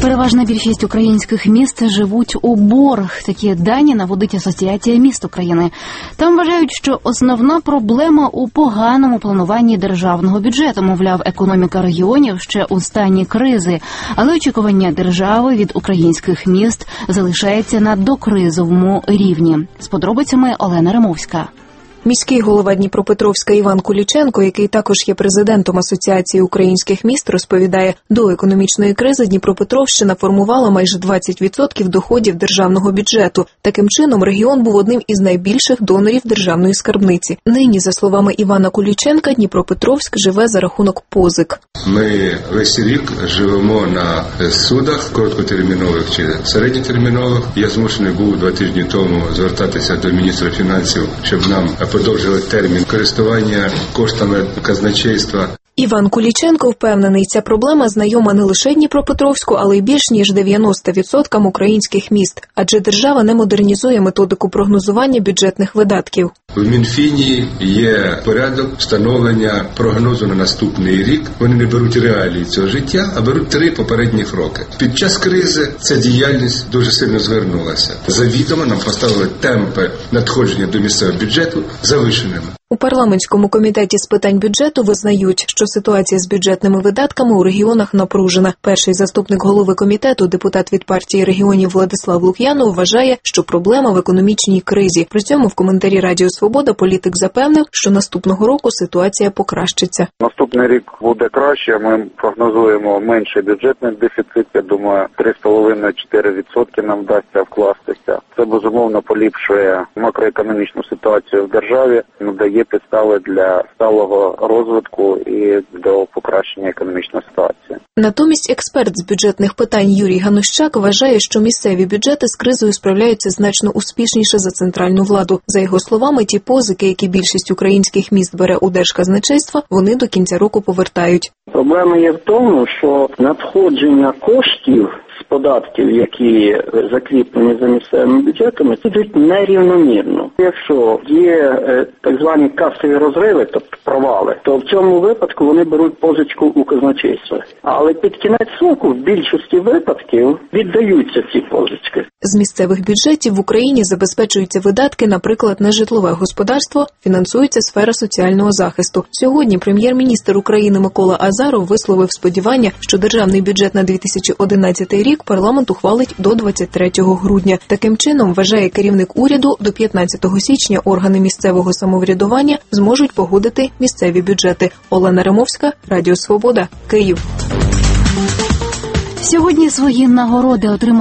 Переважна більшість українських міст живуть у борг. Такі дані наводить Асоціація міст України. Там вважають, що основна проблема у поганому плануванні державного бюджету. Мовляв, економіка регіонів ще у стані кризи. Але очікування держави від українських міст залишається на докризовому рівні. З подробицями Олена Римовська. Міський голова Дніпропетровська Іван Куліченко, який також є президентом Асоціації українських міст, розповідає, до економічної кризи Дніпропетровщина формувала майже 20% доходів державного бюджету. Таким чином, регіон був одним із найбільших донорів державної скарбниці. Нині, за словами Івана Куліченка, Дніпропетровськ живе за рахунок позик. Ми весь рік живемо на судах, короткотермінових чи середньотермінових. Я змушений був 2 тижні тому звертатися до міністра фінансів, щоб нам подовжили термін користування коштами казначейства. Іван Куліченко впевнений, ця проблема знайома не лише Дніпропетровську, але й більш ніж 90% українських міст, адже держава не модернізує методику прогнозування бюджетних видатків. В Мінфіні є порядок встановлення прогнозу на наступний рік. Вони не беруть реалії цього життя, а беруть 3 попередніх роки. Під час кризи ця діяльність дуже сильно звернулася. Завідомо нам поставили темпи надходження до місцевого бюджету завищеними. У парламентському комітеті з питань бюджету визнають, що ситуація з бюджетними видатками у регіонах напружена. Перший заступник голови комітету, депутат від партії регіонів Владислав Лук'янов, вважає, що проблема в економічній кризі. При цьому в коментарі Радіо Свобода політик запевнив, що наступного року ситуація покращиться. Наступний рік буде краще. Ми прогнозуємо менший бюджетний дефіцит. Я думаю, 3,5-4% нам вдасться вкластися. Це, безумовно, поліпшує макроекономічну ситуацію в державі, надає підстави для сталого розвитку і до покращення економічної ситуації. Натомість експерт з бюджетних питань Юрій Ганущак вважає, що місцеві бюджети з кризою справляються значно успішніше за центральну владу. За його словами, ті позики, які більшість українських міст бере у Держказначейства, вони до кінця року повертають. Проблема є в тому, що надходження коштів з податків, які закріплені за місцевими бюджетами, ідуть нерівномірно. Якщо є так звані касові розриви, тобто провали, то в цьому випадку вони беруть позичку у казначейства. Але під кінець року в більшості випадків віддаються ці позички. З місцевих бюджетів в Україні забезпечуються видатки, наприклад, на житлове господарство, фінансується сфера соціального захисту. Сьогодні прем'єр-міністр України Микола Азаров висловив сподівання, що державний бюджет на 2011 рік парламент ухвалить до 23 грудня. Таким чином, вважає керівник уряду, до 15 січня органи місцевого самоврядування зможуть погодити місцеві бюджети. Олена Римовська, Радіо Свобода, Київ. Сьогодні свої нагороди отримав